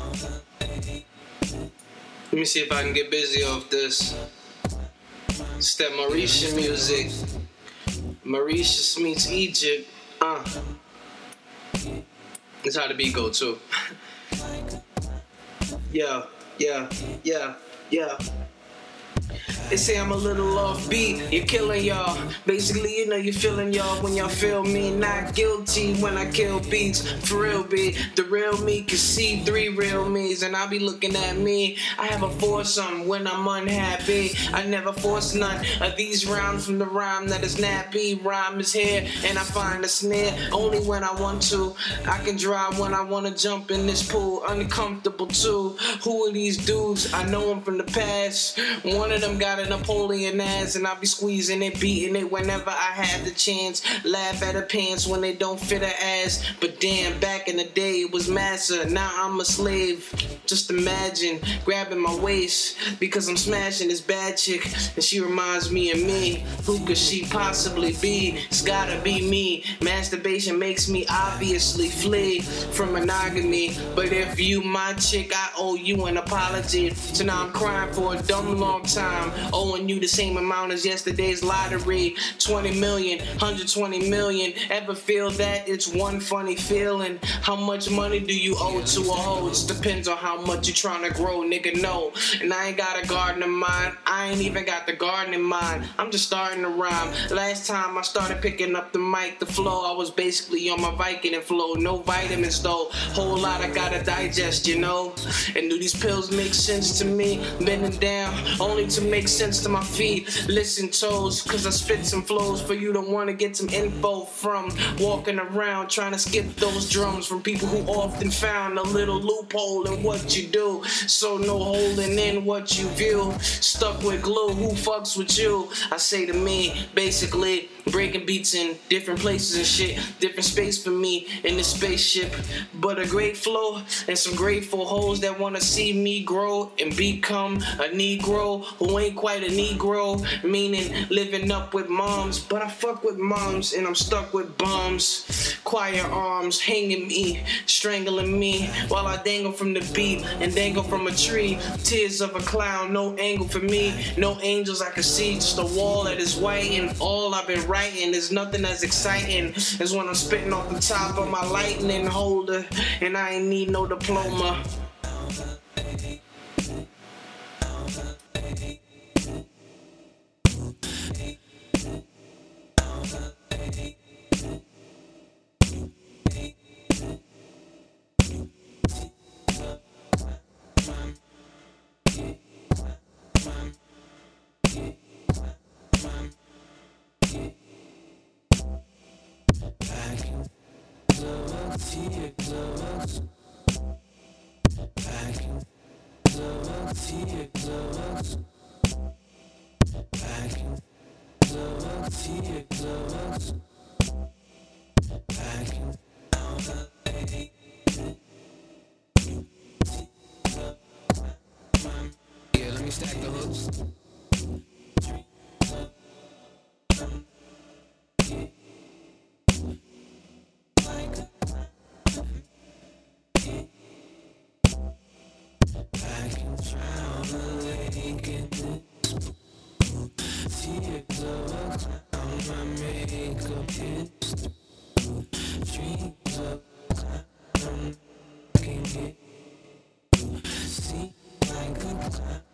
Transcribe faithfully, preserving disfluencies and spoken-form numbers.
Let me see if I can get busy off this. It's that Mauritian music. Mauritius meets Egypt. Uh. That's how the beat go too. Yeah, yeah, yeah, yeah. They say I'm a little offbeat, you're killing y'all. Basically, you know you're feeling y'all when y'all feel me. Not guilty when I kill beats. For real, be the real me can see three real me's, and I'll be looking at me. I have a foursome when I'm unhappy. I never force none of these rhymes from the rhyme that is nappy. Rhyme is here, and I find a snare only when I want to. I can drive when I want to jump in this pool. Uncomfortable too. Who are these dudes? I know them from the past. One of them got a Napoleon ass, and I be squeezing it, beating it whenever I have the chance. Laugh at her pants when they don't fit her ass. But damn, back in the day it was massa. Now I'm a slave. Just imagine grabbing my waist because I'm smashing this bad chick, and she reminds me of me. Who could she possibly be? It's gotta be me. Masturbation makes me obviously flee from monogamy. But if you my chick, I owe you an apology. So now I'm crying for a dumb long time, owing you the same amount as yesterday's lottery. Twenty million, one hundred twenty million. Ever feel that? It's one funny feeling. How much money do you owe to a hoe? It depends on how much you trying to grow, nigga, no. And I ain't got a garden in mind. I ain't even got the garden in mind. I'm just starting to rhyme. Last time I started picking up the mic, the flow, I was basically on my Vicodin flow. No vitamins though, whole lot I gotta digest, you know. And do these pills make sense to me? Bending down only to make sense to my feet. Listen toes, cause I spit some flows for you to wanna get some info from. Walking around trying to skip those drums from people who often found a little loophole in what you do. So no holding in what you view. Stuck with glue, who fucks with you? I say to me, basically, breaking beats in different places and shit. Different space for me in this spaceship. But a great flow and some grateful hoes that wanna see me grow and become a Negro who ain't quite a Negro, meaning living up with moms. But I fuck with moms and I'm stuck with bums. Quiet arms hanging me, strangling me while I dangle from the beat and dangle from a tree. Tears of a clown, no angle for me. No angels I can see, just a wall that is white. And all I've been writing is nothing as exciting as when I'm spitting off the top of my lightning holder. And I ain't need no diploma. Yeah, let me stack the hooks. See, like a